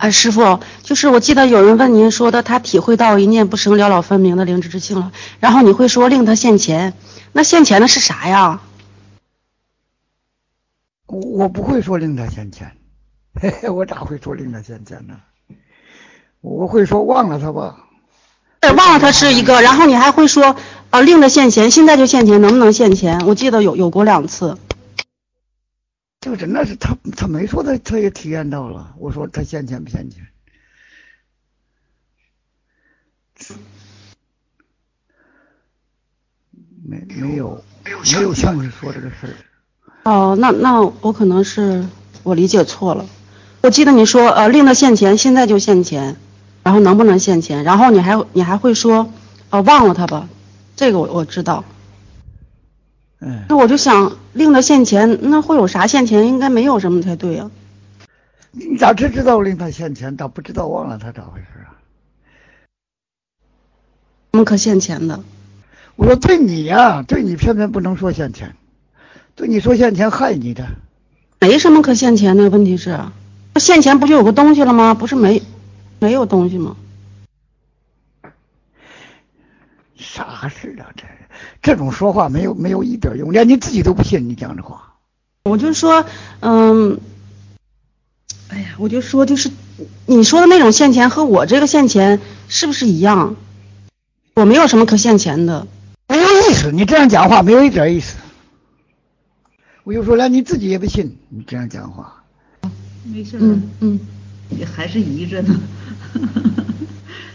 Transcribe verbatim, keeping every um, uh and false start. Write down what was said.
哎，师傅，就是我记得有人问您说的，他体会到一念不生了了分明的灵知之性了，然后你会说令他现前，那现前的是啥呀？ 我我不会说令他现前，嘿嘿，我咋会说令他现前呢？我会说忘了他吧。 对，忘了他是一个，然后你还会说啊，令他现前，现在就现前，能不能现前？我记得有有过两次。 就是那是他他没说他他也体验到了，我说他现前不现前？没没有没有像你说这个事儿。 哦，那那我可能是我理解错了。我记得你说呃令他现前，现在就现前，然后能不能现前？然后你还你还会说呃忘了他吧，这个我我知道。 嗯， 那我就想令他现前，那会有啥现前？应该没有什么才对呀、 你咋只知道令他现前，咋不知道忘了他咋回事啊？ 什么可现前的？ 我说对你呀、对你偏偏不能说现前，对你说现前害你的。 没什么可现前的，问题是，现前不就有个东西了吗？不是没没有东西吗？ 啥事啊？这这种说话没有没有一点用，连你自己都不信你讲的话。 我就说，嗯，哎呀，我就说，就是你说的那种现钱和我这个现钱是不是一样？我没有什么可现钱的。 没有意思，你这样讲话没有一点意思。我就说连你自己也不信，你这样讲话。 没事， 嗯嗯， 也还是疑着呢。